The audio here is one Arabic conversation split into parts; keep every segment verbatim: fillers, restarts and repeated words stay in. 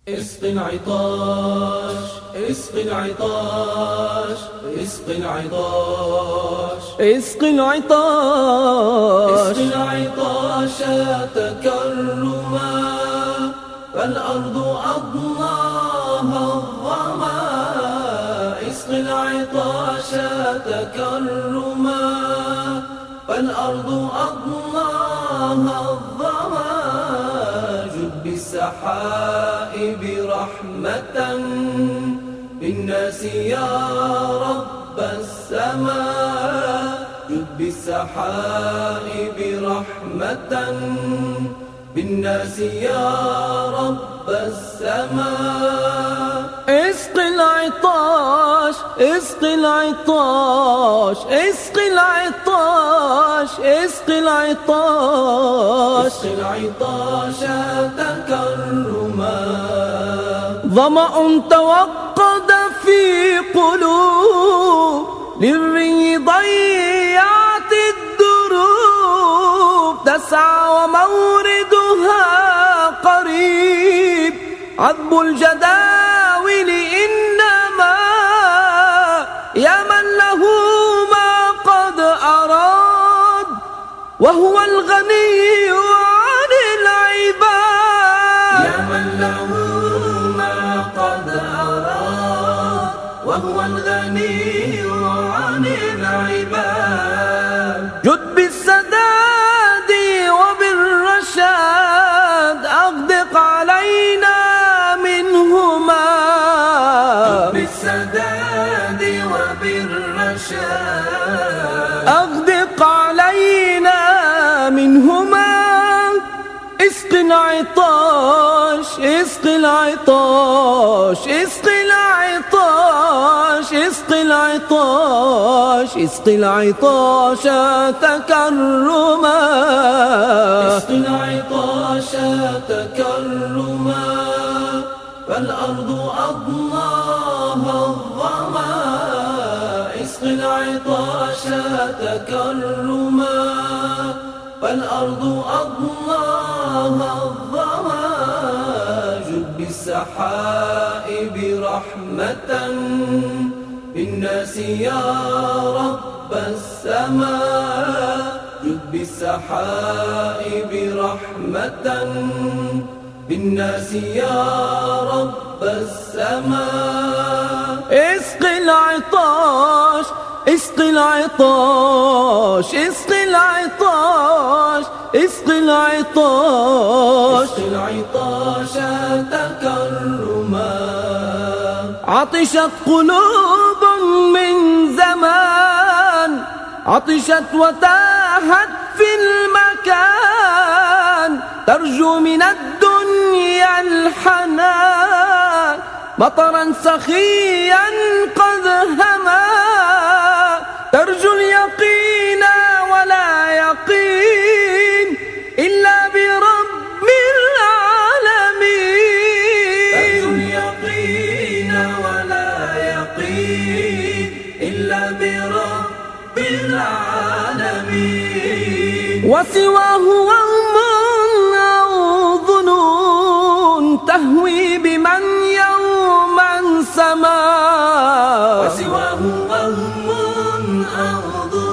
اسق العطاش اسق العطاش اسق العطاش اسق العطاش اسق العطاش تكرما فالأرض أضناها الظما اسق العطاش تكرما فالأرض أضناها الظما جد بالسحائب رحمة بالناس يا رب السماء جد بالسحائب رحمة بالناس يا رب السماء اسق العطاش اسق العطاش اسق العطاش اسق العطاش اسق العطاش تكرما ظمأ توقد في قلوب للري ضيعت الدروب تسعى وموردها قريب عذب الجداول إنما يا من له ما قد أراد وهو الغني عن العباد يا من له ما قد أراد وهو الغني عن العباد جد بالسداد وبالرشاد أغدق علينا منهما جد بالسداد وبالرشاد أغدق علينا منهما اسق العطاش اسق العطاش اسق العطاش اسق العطاش اسق العطاش تكرما اسق العطاش تكرما فالأرض أضناها الظما اسق العطاش تكرما فالأرض أضناها الظما جد بالسحائب رحمة بالناس يا رب السماء جد بالسحائب رحمة بالناس يا رب السماء اسق العطاش اسق العطاش اسق العطاش اسق العطاش اسق العطاش تكرما عطشت قلوب من زمان عطشت وتاهت في المكان ترجو من الدنيا الحنان مطرا سخيا قد هما ترجو اليقين ولا يقين إلا برب العالمين ترجو اليقين ولا يقين إلا برب العالمين وسواه وهم أو ظنون تهوي بمن يوما سما وسواه وهم أو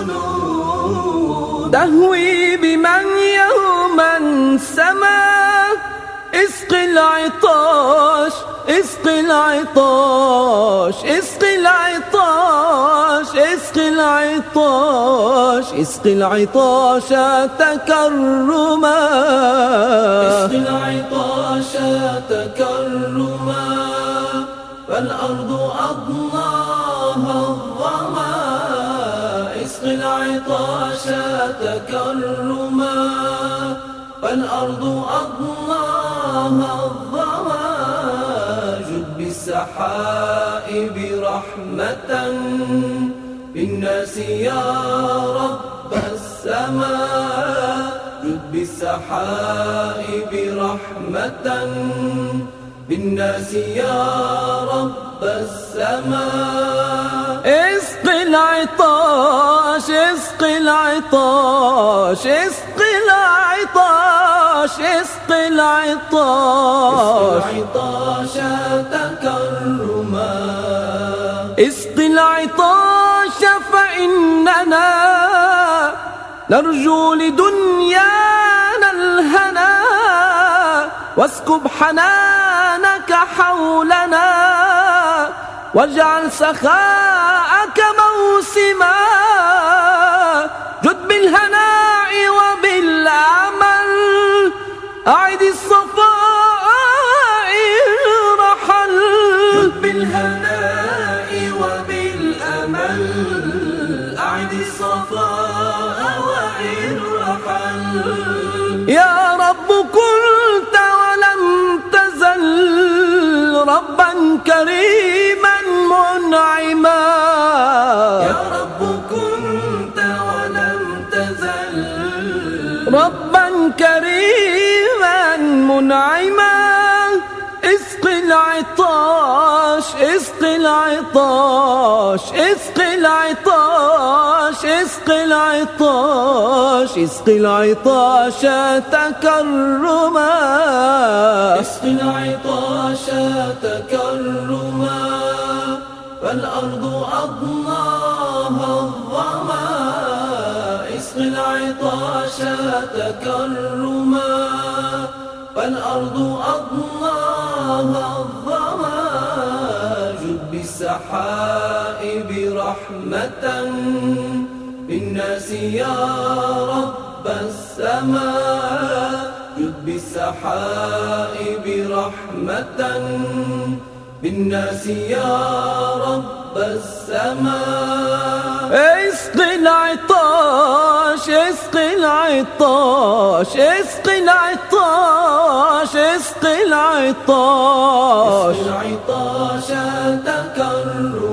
ظنون تهوي بمن يوما سما اسق العطاش اسق العطاش اسق العطاش اسق العطاش اسق العطاش تكرما اسق العطاش تكرما فالأرض أضناها الظما اسق العطاش تكرما فالأرض أضناها الظما جد بالسحائب رحمة بالناس يا رب السماء جد بالسحائب رحمة بالناس يا رب السماء اسق العطاش اسق العطاش اسق العطاش اسق اسقي العطاش العطاش تكرما اسقي العطاش فإننا نرجو لدنيانا الهنا واسكب حنانك حولنا واجعل سخاءك موسما جد بالهناء وبالأمل أعد الصفاء رحل جد بالهناء وبالأمل أعد الصفاء وإن رحل يا رب كنت ولم تزل ربا كريما منعما يا رب كنت ولم تزل ربا كريما منعما اسقي العطاش اسقي العطاش اسقي العطاش اسقي العطاش اسقي العطاش تكرما اسقي العطاش تكرما فالأرض أضناها الظما اسقي العطاش تكرما فالأرض أضناها الظما جد بالسحائب رحمة بالناس يا رب السماء جد بالسحائب رحمة بالناس يا رب السماء اسقي العطاش اسقي العطاش اسقي العطاش اسقي العطاش اسقي العطاش تكرما